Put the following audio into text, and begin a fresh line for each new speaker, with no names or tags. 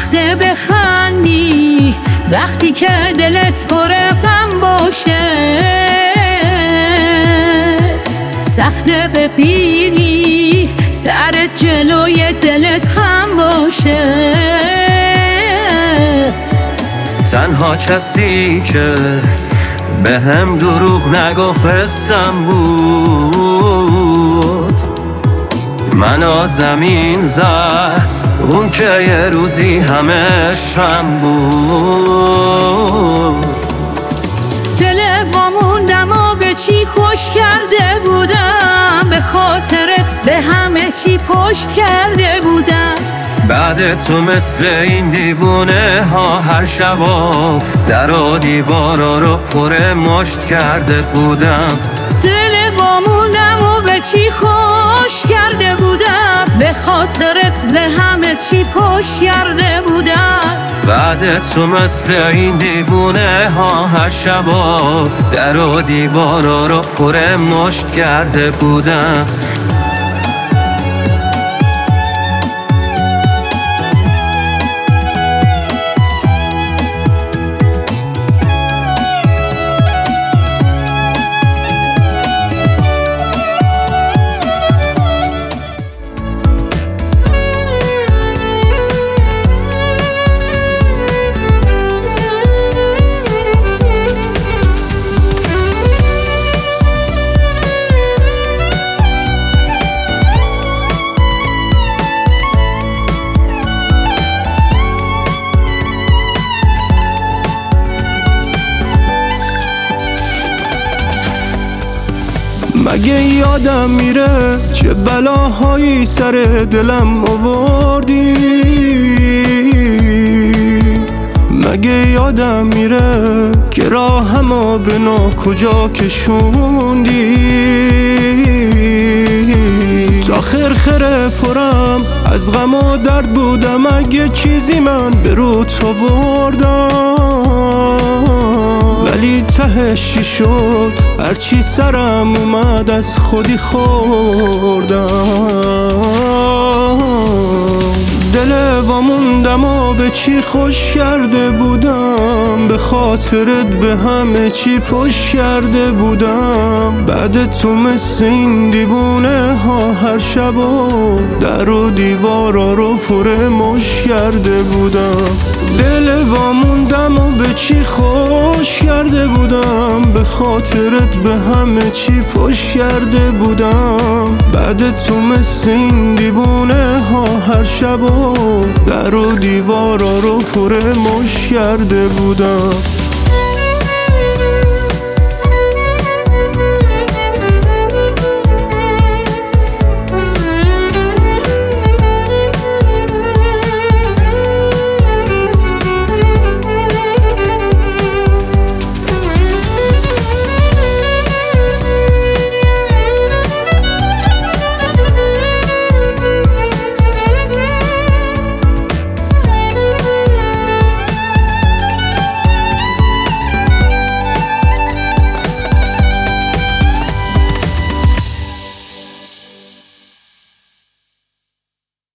سخته بخندی وقتی که دلت پر غم باشه، سخته ببینی سرت جلوی دلت خم باشه.
تنها کسی که به هم دروغ نگفتم بود، منو زمین زد اون که یه روزی همه شم بود.
دل واموندم و به چی خوش کرده بودم، به خاطرت به همه چی پشت کرده بودم.
بعد تو مثل این دیوونه ها هر شبا در و دیوارا رو پر مشت کرده بودم.
دل واموندم و به چی خوش کرده بودم، به خاطرت به همه چی پشت کرده بودم.
بعد تو مثل این دیوونه ها هر شبا در و دیوارا رو پر مشت کرده بودم.
مگه یادم میره چه بلاهایی سر دلم آوردی؟ مگه یادم میره که راهمو به کجا کشوندی؟ تا خرخره پرم از غم و درد بودم، اگه چیزی من به روت آوردم، ولی تهش چی شد؟ هرچی سرم اومد از خودی خوردم. دل واموندم و به چی خوش کرده بودم، به خاطرت به همه چی پشت کرده بودم. بعد تو مثل این دیوونه ها هر شبا در و دیوارا رو پر مشت کرده بودم. دل واموندم و به چی خوش کرده بودم، به خاطرت به همه چی پشت کرده بودم. بعد تو مثل این دیوونه ها هر شبا در و دیوارا رو پر مشت کرده بودم.